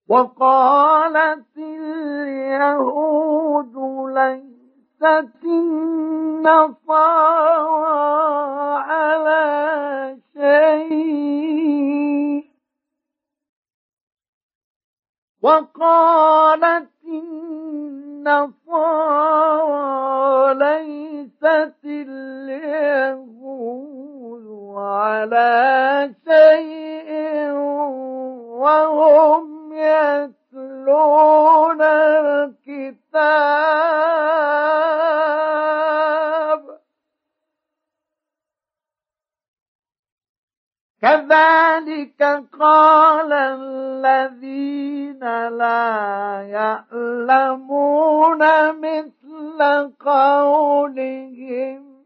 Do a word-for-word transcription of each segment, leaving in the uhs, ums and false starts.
وقالت اليهود ليست النصارى على شيء وقالت النصارى ليست اليهود على شيء وهم يتلون الكتاب كذلك قال الذين لا يعلمون مثل قولهم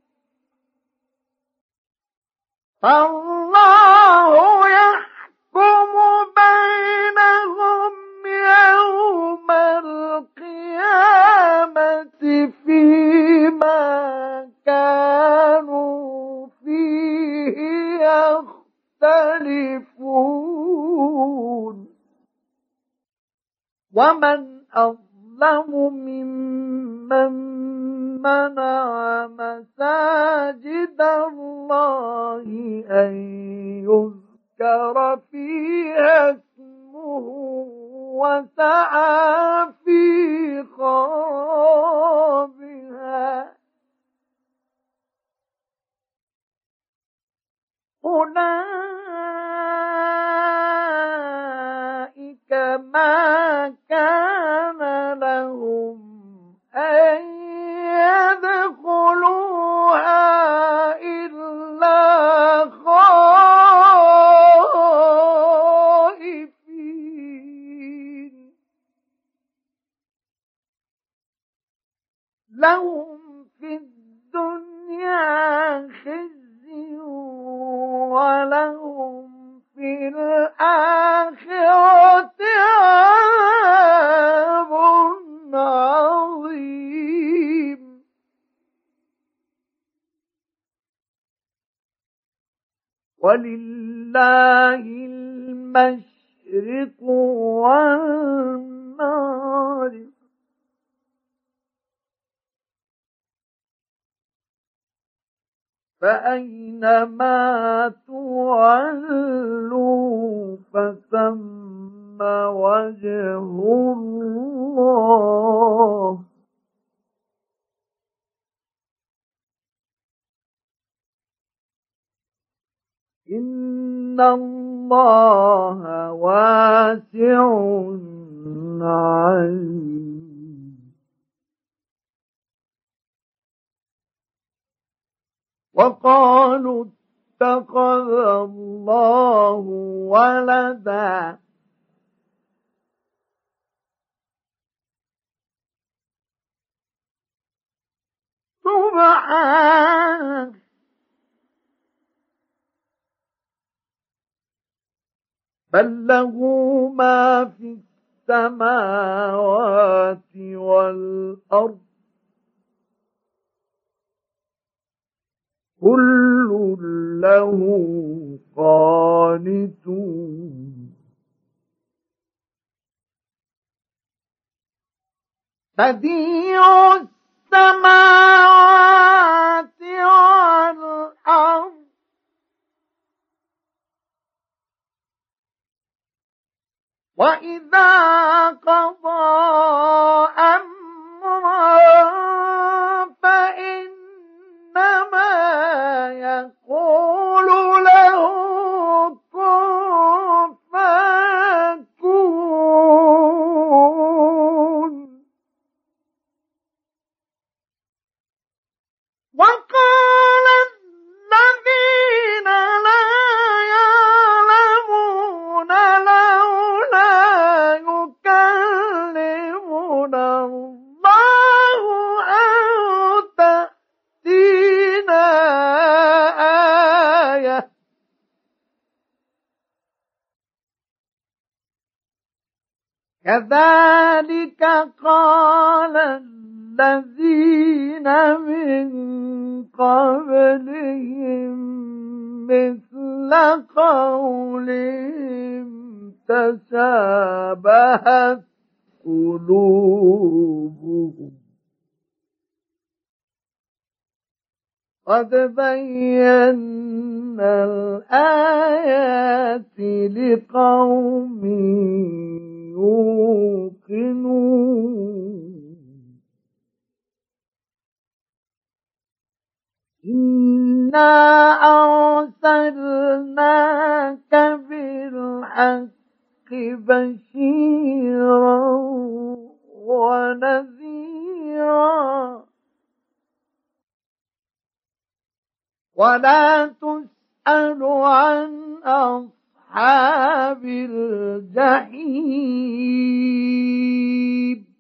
فالله يحكم بينهم يوم القيامة فيما كانوا فيه يختلفون ومن أظلم ممن منع مساجد الله أن يذكر فيها اسمه وسعى في خرابها أولئك ما كان لهم أن يدخلوها إلا خائفين لهم في الدنيا خزي ولهم في الآخرة عذاب عظيم ولله المشرق والمغرب فأينما تولوا فثم وجه الله إن الله واسع عليم وقالوا اتخذ الله ولدا سبحانه بل له ما في السماوات والأرض كل له قانتون بديع السماوات والأرض وإذا قضى أمرا فإنما يقول له كن فيكون وقال الذين لا يعلمون لولا يكلمنا الله أو تأتينا آية كذلك قال الذين من قبلهم مثل قولهم تشابه تشابهت قلوبهم قد بينا الآيات لقوم يوقنون إنا أرسلناك بالحق بشيرا ونذيرا ولا تسأل عن أصحاب الجحيم